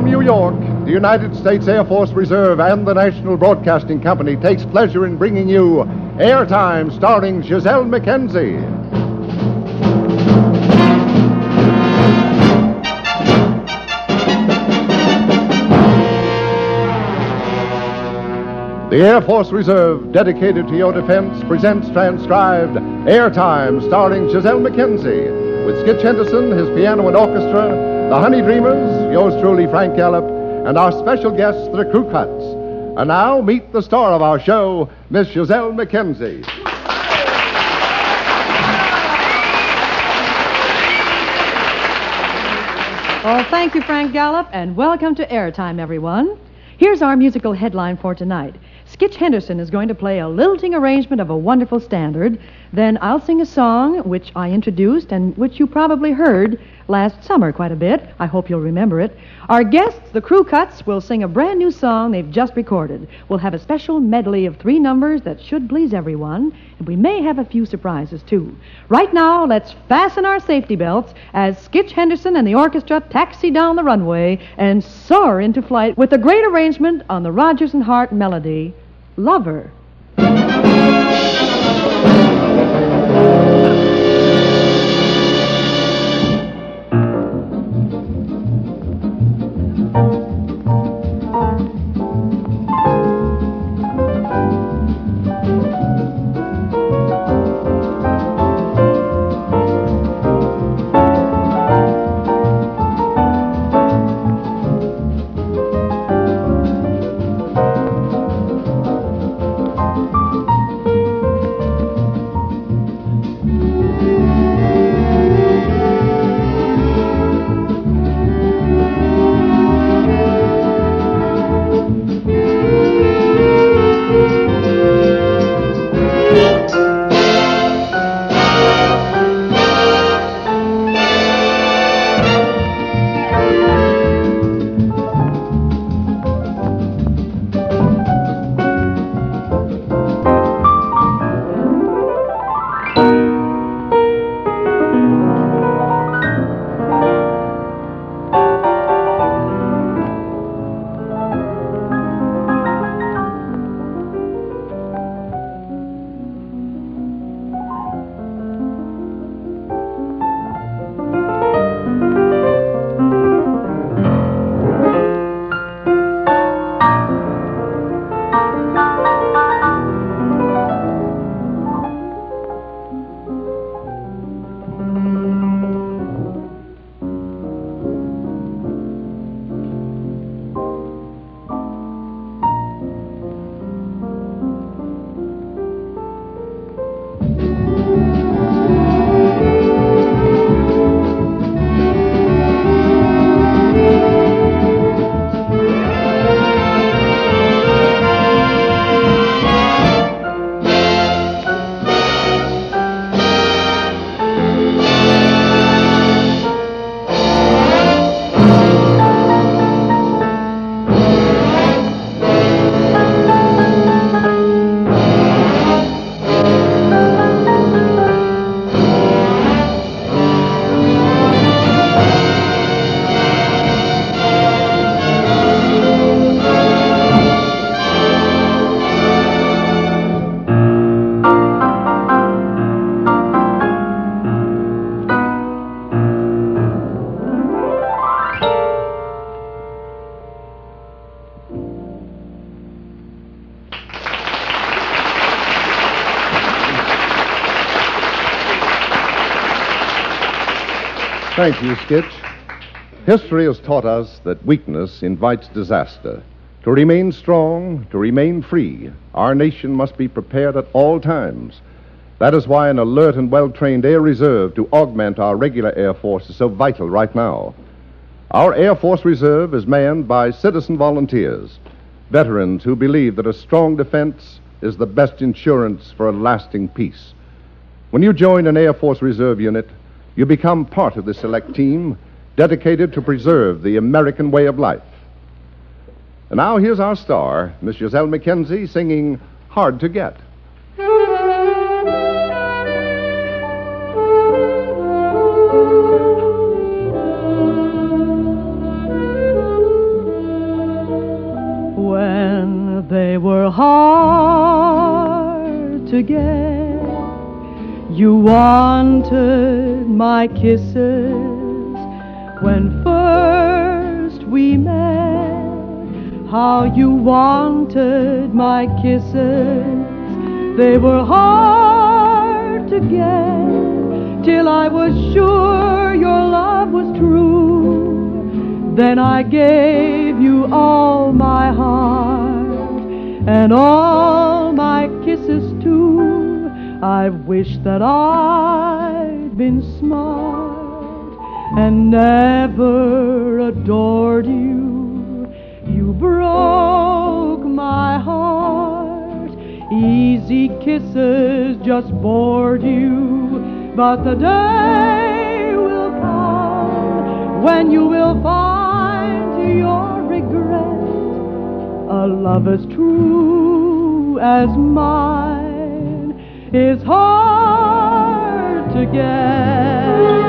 From New York, the United States Air Force Reserve and the National Broadcasting Company takes pleasure in bringing you Airtime, starring Giselle McKenzie. The Air Force Reserve, dedicated to your defense, presents transcribed Airtime, starring Giselle McKenzie, with Skitch Henderson, his piano and orchestra, the Honey Dreamers, yours truly, Frank Gallup, and our special guests, the Crew Cuts. And now, meet the star of our show, Miss Giselle McKenzie. Well, thank you, Frank Gallup, and welcome to Airtime, everyone. Here's our musical headline for tonight. Skitch Henderson is going to play a lilting arrangement of a wonderful standard. Then I'll sing a song which I introduced and which you probably heard last summer quite a bit. I hope you'll remember it. Our guests, the Crew Cuts, will sing a brand new song they've just recorded. We'll have a special medley of 3 numbers that should please everyone, and we may have a few surprises, too. Right now, let's fasten our safety belts as Skitch Henderson and the orchestra taxi down the runway and soar into flight with a great arrangement on the Rodgers and Hart melody, Lover. Thank you, Skitch. History has taught us that weakness invites disaster. To remain strong, to remain free, our nation must be prepared at all times. That is why an alert and well-trained Air Reserve to augment our regular Air Force is so vital right now. Our Air Force Reserve is manned by citizen volunteers, veterans who believe that a strong defense is the best insurance for a lasting peace. When you join an Air Force Reserve unit, you become part of the select team dedicated to preserve the American way of life. And now here's our star, Miss Giselle McKenzie, singing Hard to Get. again. You wanted my kisses when first we met. How you wanted my kisses, they were hard to get, till I was sure your love was true. Then I gave you all my heart and all my kisses too. I wish that I'd been smart and never adored you. You broke my heart. Easy kisses just bored you. But the day will come when you will find to your regret a love as true as mine is hard to get.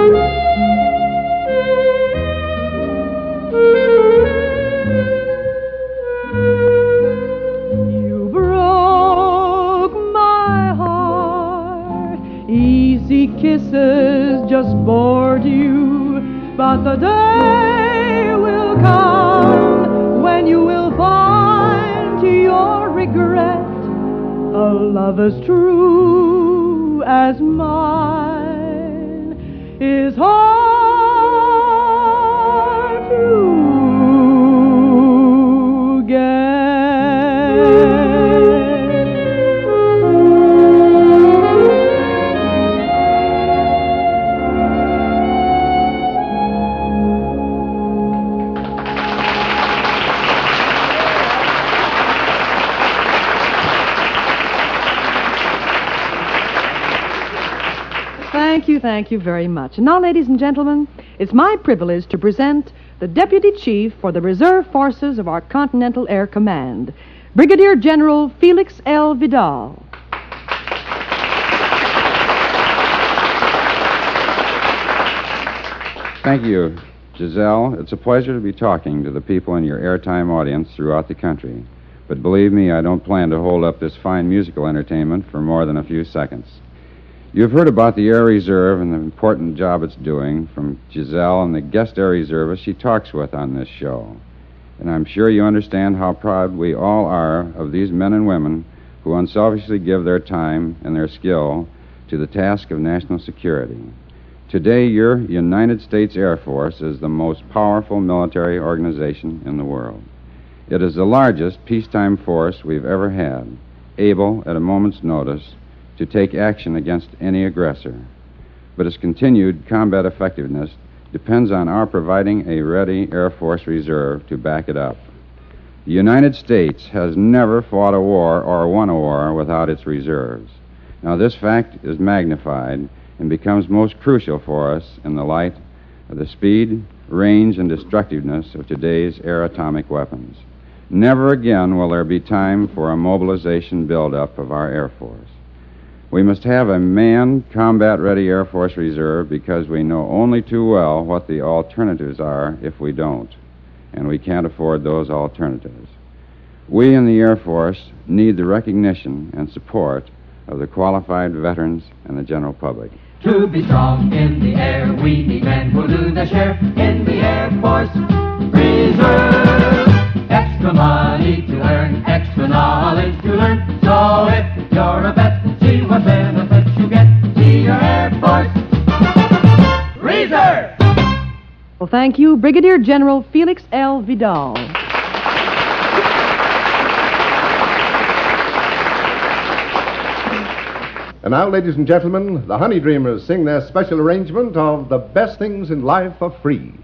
You broke my heart. Easy kisses just bored you. But the day will come when you will find to your regret a love as true as mine is hard to get. Thank you very much. And now, ladies and gentlemen, it's my privilege to present the Deputy Chief for the Reserve Forces of our Continental Air Command, Brigadier General Felix L. Vidal. Thank you, Giselle. It's a pleasure to be talking to the people in your airtime audience throughout the country. But believe me, I don't plan to hold up this fine musical entertainment for more than a few seconds. You've heard about the Air Reserve and the important job it's doing from Giselle and the guest Air Reservists she talks with on this show. And I'm sure you understand how proud we all are of these men and women who unselfishly give their time and their skill to the task of national security. Today, your United States Air Force is the most powerful military organization in the world. It is the largest peacetime force we've ever had, able, at a moment's notice, to take action against any aggressor. But its continued combat effectiveness depends on our providing a ready Air Force Reserve to back it up. The United States has never fought a war or won a war without its reserves. Now, this fact is magnified and becomes most crucial for us in the light of the speed, range, and destructiveness of today's air atomic weapons. Never again will there be time for a mobilization buildup of our Air Force. We must have a manned, combat-ready Air Force Reserve because we know only too well what the alternatives are if we don't, and we can't afford those alternatives. We in the Air Force need the recognition and support of the qualified veterans and the general public. To be strong in the air, we need men who do their share in the Air Force Reserve. Extra money to earn, extra knowledge to learn. So if you're a vet, see what benefits you get. See your Air Force Reserve. Well, thank you, Brigadier General Felix L. Vidal. And now, ladies and gentlemen, the Honey Dreamers sing their special arrangement of The Best Things in Life Are Free.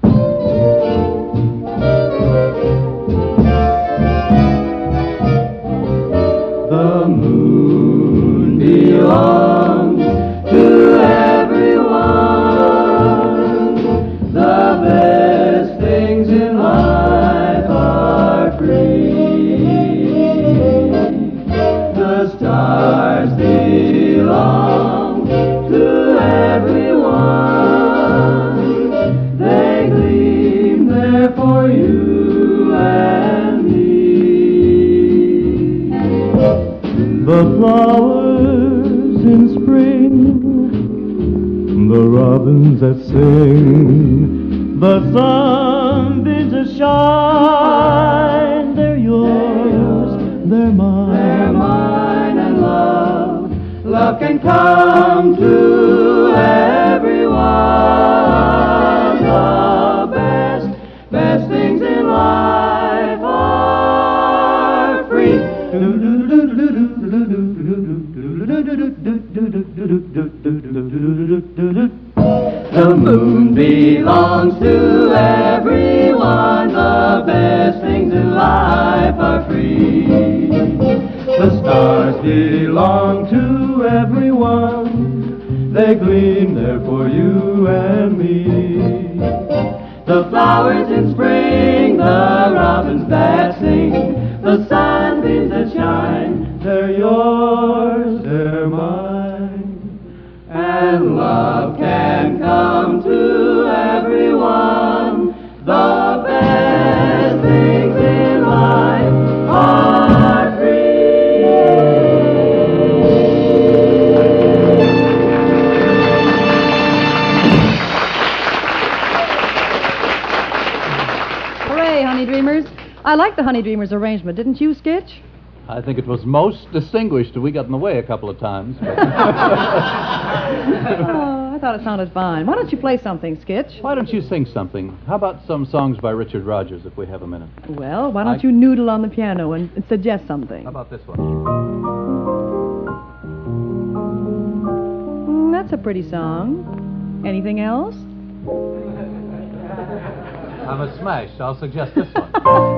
The moon belongs to everyone. The best things in life are free. The stars belong to everyone. They gleam there spring. The sunbeams that shine, they're yours, they're mine. They're mine, and love can come to everyone. The best things in life are free. The moon belongs to everyone. The best things in life are free. The stars belong to everyone. They gleam there for you and me. The flowers in spring, the robins that sing, the sunbeams that shine, They're yours, they're mine. and love can come to everyone. The best things in life are free. Hooray, Honey Dreamers. I like the Honey Dreamers arrangement, didn't you, Skitch? I think it was most distinguished. We got in the way a couple of times. But Oh, I thought it sounded fine. Why don't you play something, Skitch? why don't you sing something? How about some songs by Richard Rodgers, if we have a minute? Well, why don't you noodle on the piano and suggest something? How about this one? That's a pretty song. Anything else? I'm a smash. I'll suggest this one.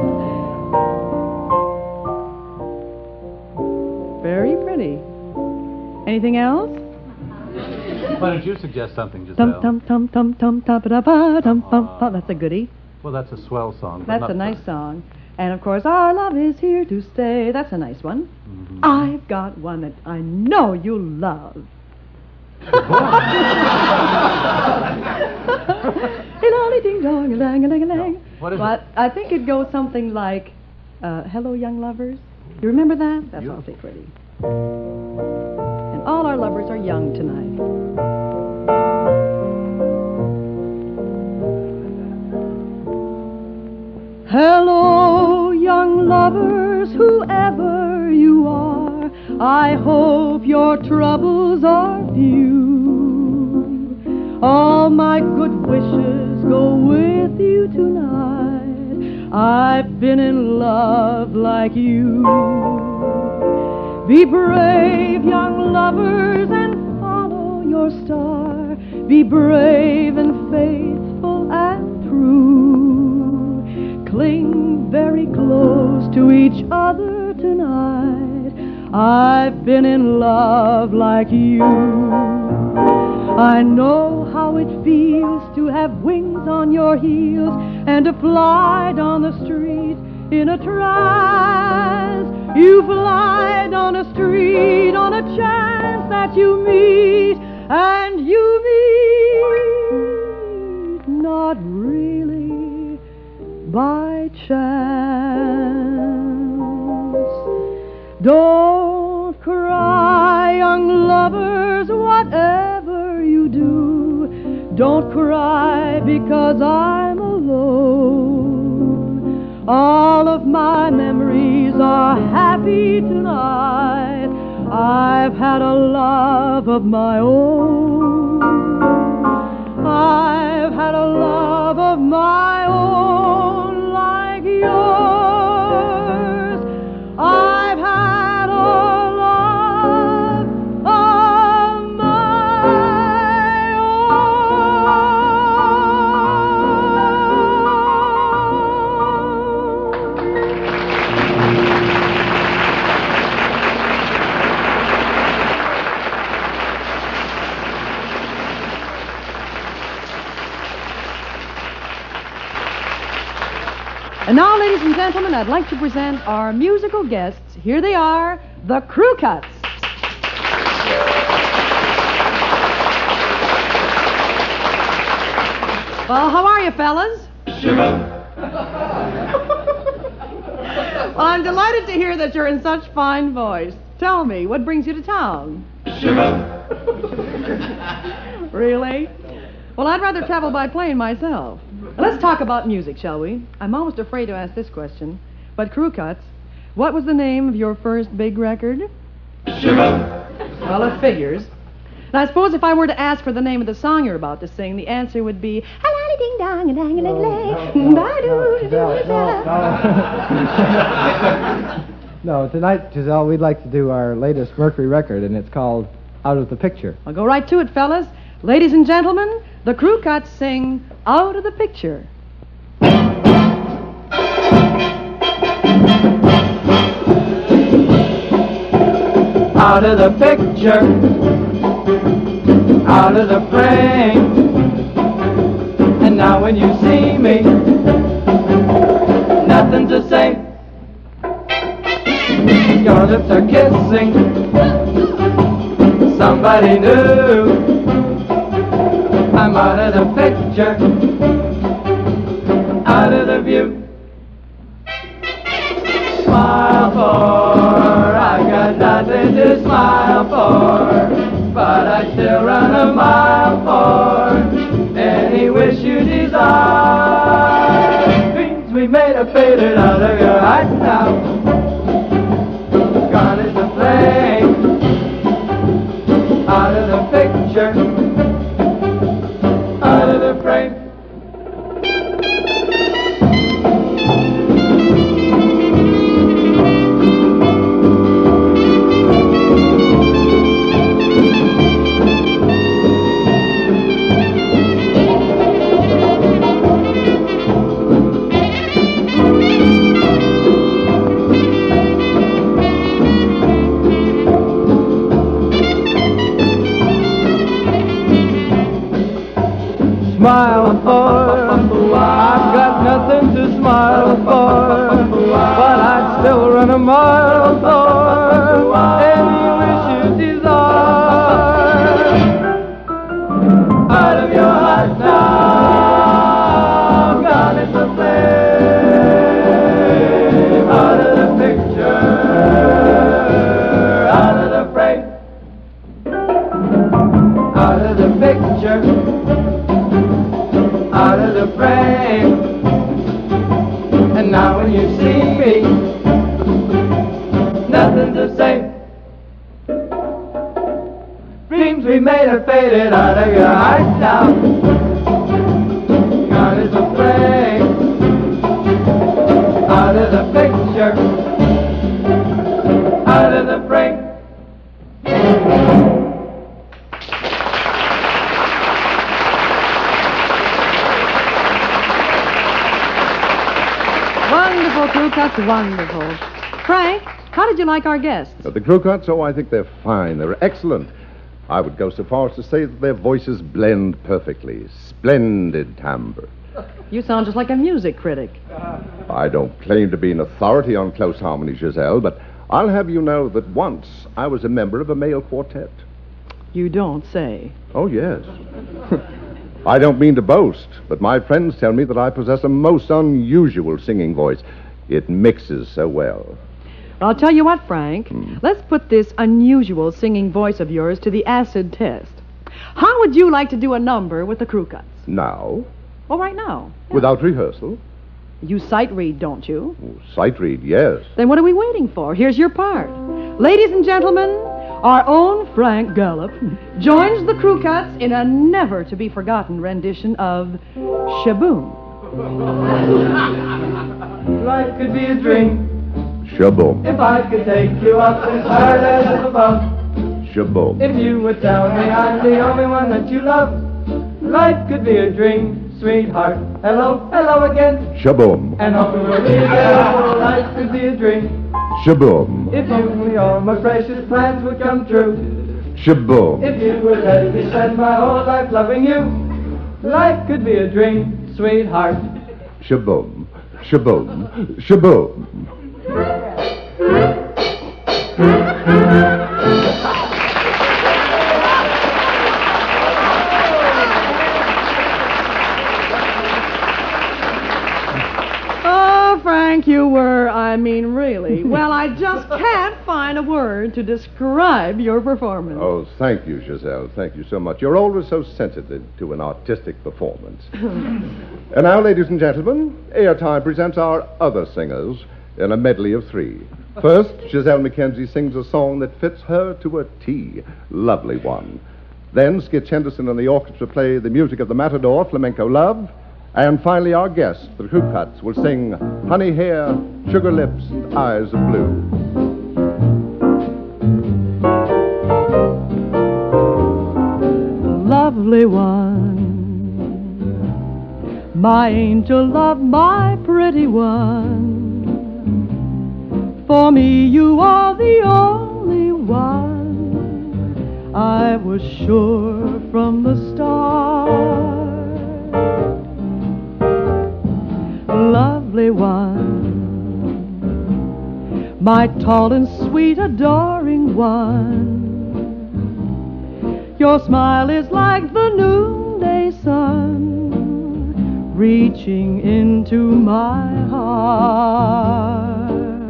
Very pretty. Anything else? Why don't you suggest something, Tum Giselle? tum tum tum tum tum ba ba tum tum tum. That's a goodie. Well, that's a swell song. but That's not a nice for- song. And of course, Our Love Is Here to Stay. That's a nice one. Mhm. I've got one that I know you'll love. Hilali ding dong, lang lang lang. What is Well, it? I think it goes something like, "Hello, young lovers." You remember that? That's awfully pretty. And all our lovers are young tonight. Hello, young lovers, whoever you are. I hope your troubles are few. All my good wishes go with you tonight. I've been in love like you. Be brave, young lovers, and follow your star. Be brave and faithful and true. Cling very close to each other tonight. I've been in love like you. I know how it feels to have wings on your heels and to fly down the street in a trance. You fly down a street on a chance that you meet, and you meet not really by chance. Don't cry, young lovers, whatever you do. Don't cry because I'm alone. All of my memories are happy tonight. I've had a love of my own. I've had a love of my own like yours. I've had a love of my And now, ladies and gentlemen, I'd like to present our musical guests. Here they are, the Crew Cuts. Well, how are you, fellas? Well, I'm delighted to hear that you're in such fine voice. Tell me, what brings you to town? Really? Well, I'd rather travel by plane myself. Let's talk about music, shall we? I'm almost afraid to ask this question. But Crew Cuts, what was the name of your first big record? Well, it figures. And I suppose if I were to ask for the name of the song you're about to sing, the answer would be No, tonight, Giselle, we'd like to do our latest Mercury record, and it's called Out of the Picture. I'll go right to it, fellas. Ladies and gentlemen, the Crew Cuts sing Out of the Picture. Out of the picture, out of the frame. And now when you see me, nothing to say. Your lips are kissing somebody new. I'm out of the picture, out of the view. Smile for, I got nothing to smile for, but I still run a mile for any wish you desire. Dreams we made are faded out of your eyes now. Gone is the flame, out of the picture, out of the frame. Smile for, I've got nothing to smile for, but I'd still run a mile for any wish you desire. Out of your heart now, gone is the flame. Out of the picture, out of the frame. Out of the picture, out of the frame. And now when you see me, nothing to say. Dreams we made are faded out of your eyes now. Gone is the flame, out of the picture, out of the frame. Wonderful, Crew Cuts, wonderful. Frank, how did you like our guests? The Crew Cuts, oh, I think they're fine. They're excellent. I would go so far as to say that their voices blend perfectly. Splendid timbre. You sound just like a music critic. I don't claim to be an authority on close harmony, Giselle, but I'll have you know that once I was a member of a male quartet. You don't say. Oh, yes. I don't mean to boast, but my friends tell me that I possess a most unusual singing voice. It mixes so well. I'll tell you what, Frank. Let's put this unusual singing voice of yours to the acid test. How would you like to do a number with the Crew Cuts? Now? Well, right now. Yeah. Without rehearsal? You sight read, don't you? Oh, sight read, yes. Then what are we waiting for? Here's your part. Ladies and gentlemen, our own Frank Gallup joins the Crew Cuts in a never-to-be-forgotten rendition of Shaboom. Life could be a dream Shaboom. if I could take you up as hard as above. Shaboom. If you would tell me I'm the only one that you love. Life could be a dream, sweetheart. Hello, hello again. Shaboom. And hope we will be together. Life could be a dream. Shaboom. If only all my precious plans would come true. Shaboom. If you would let me spend my whole life loving you. Life could be a dream, sweetheart. Shaboom. Shaboom. Shaboom. Oh, Frank, you were. I mean, really. Well, I just can't find a word to describe your performance. Oh, thank you, Giselle. Thank you so much. You're always so sensitive to an artistic performance. And now, ladies and gentlemen, Airtime presents our other singers in a medley of three. First, Giselle Mackenzie sings a song that fits her to a T. Lovely one. Then Skitch Henderson and the orchestra play the music of the Matador, Flamenco Love. And finally, our guests, the Crew Cuts, will sing Honey Hair, Sugar Lips, and Eyes of Blue. Lovely one, my angel love, my pretty one. For me, you are the only one. I was sure from the start. Lovely one, my tall and sweet adoring one. Your smile is like the noonday sun, reaching into my heart.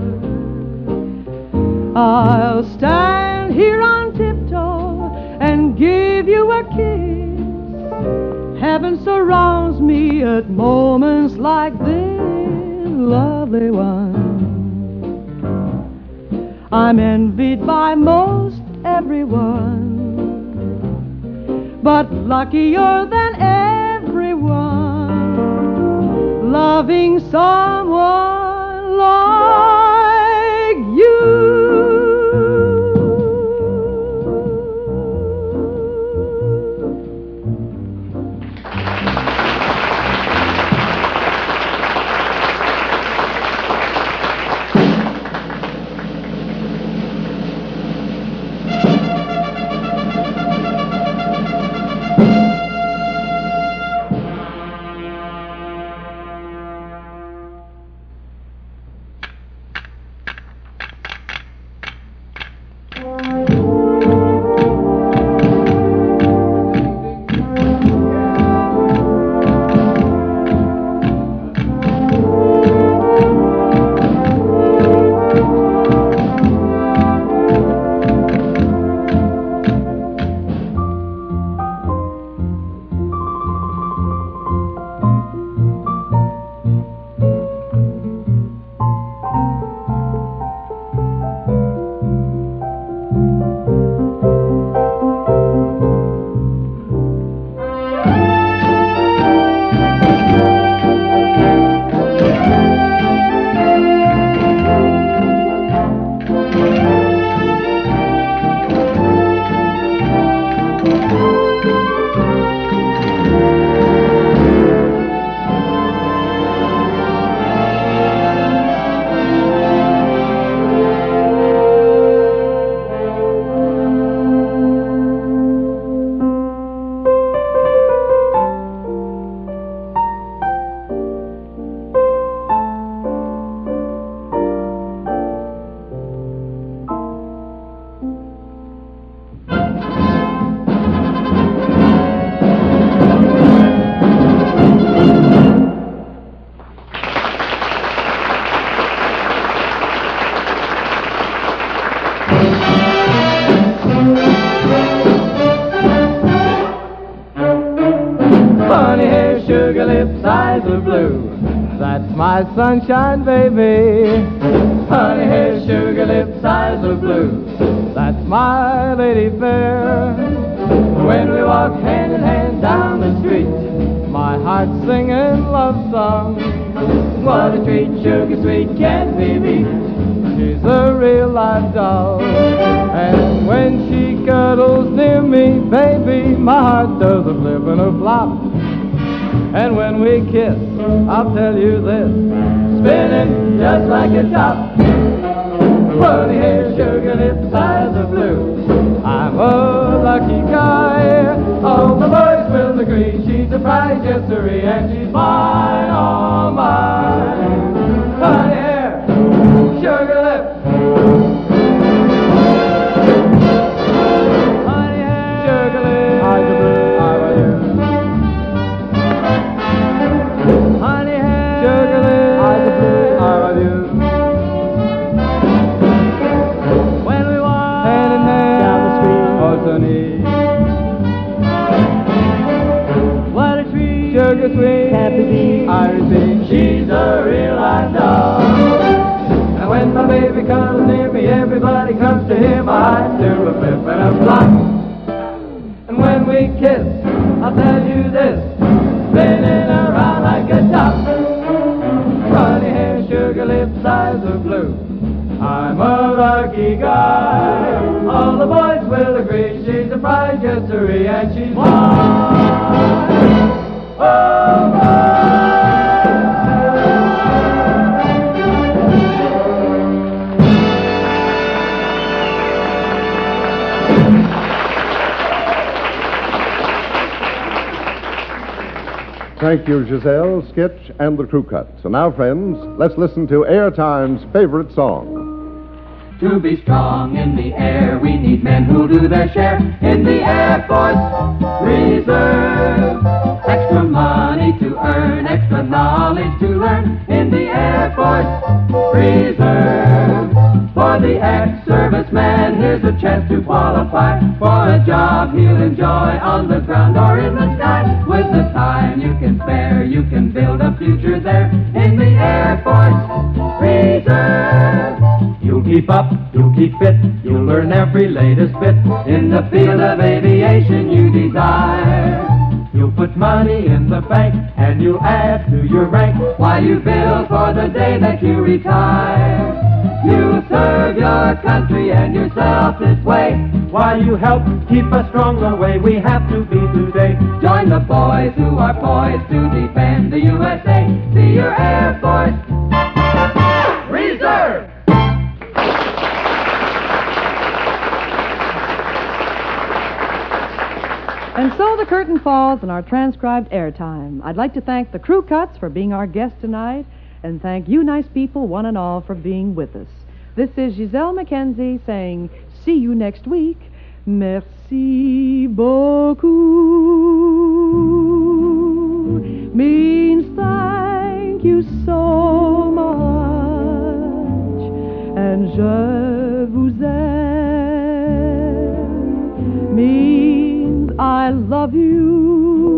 I'll stand here on tiptoe and give you a kiss. Heaven surrounds me at moments like this, lovely one. I'm envied by most everyone, but luckier than everyone, loving someone like you. Sugar lips, eyes of blue, that's my sunshine, baby. Honey hair, sugar lips, eyes of blue, that's my lady fair. When we walk hand in hand down the street, my heart's singing love songs. What a treat, sugar sweet, can't be beat. She's a real live doll. And when she cuddles near me, baby, my heart does a flip and a flop. And when we kiss, I'll tell you this, spinning just like a top. Funny hair, sugar lips, eyes of blue, I'm a lucky guy. All the boys will agree she's a prize, yes sirree, and she's mine, all mine. Funny hair, sugar lips, honey hair, sugar lips, eyes of blue, I love you. Honey hair, sugar lips, eyes of blue, I Cappy B, Irish B, she's a real live doll. And when my baby comes near me, everybody comes to hear my do a flip and a flop. And when we kiss, I'll tell you this, spinning around like a top. Funny hair, sugar lips, eyes of blue. I'm a lucky guy. All the boys will agree she's a prize, yes sirree, and she's mine. Oh, Thank you, Giselle, Skitch, and the Crew Cut. So now, friends, let's listen to Airtime's favorite song. To be strong in the air, we need men who'll do their share in the Air Force Reserve. Extra money to earn, extra knowledge to learn in the Air Force Reserve. For the ex-serviceman, here's a chance to qualify for a job he'll enjoy on the ground or in the sky. With the time you can spare, you can build a future there in the Air Force Reserve. You'll keep up, you'll keep fit, you'll learn every latest bit in the field of aviation you desire. You'll put money in the bank and you'll add to your rank while you build for the day that you retire. You'll serve your country and yourself this way while you help keep us strong the way we have to be today. Join the boys who are poised to defend the USA. See your Air Force Reserve. And so the curtain falls on our transcribed airtime. I'd like to thank the Crew Cuts for being our guests tonight, and thank you nice people, one and all, for being with us. This is Giselle Mackenzie saying, see you next week. Merci beaucoup means thank you so much, and je vous aime means I love you.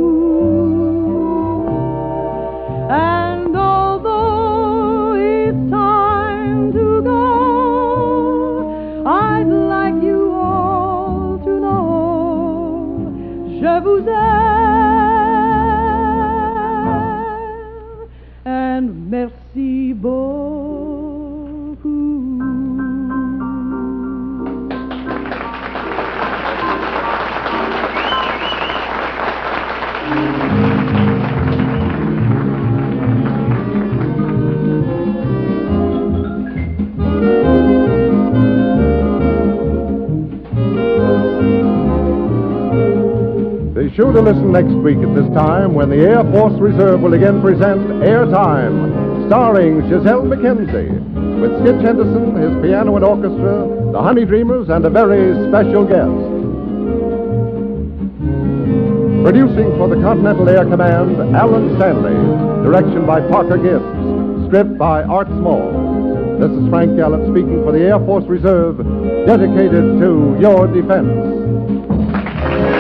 And although it's time to go, I'd like you all to know je vous aime and merci beaucoup. Be sure to listen next week at this time when the Air Force Reserve will again present Airtime, starring Giselle Mackenzie, with Skitch Henderson, his piano and orchestra, the Honey Dreamers, and a very special guest. Producing for the Continental Air Command, Alan Stanley. Direction by Parker Gibbs. Script by Art Small. This is Frank Gallup speaking for the Air Force Reserve, dedicated to your defense.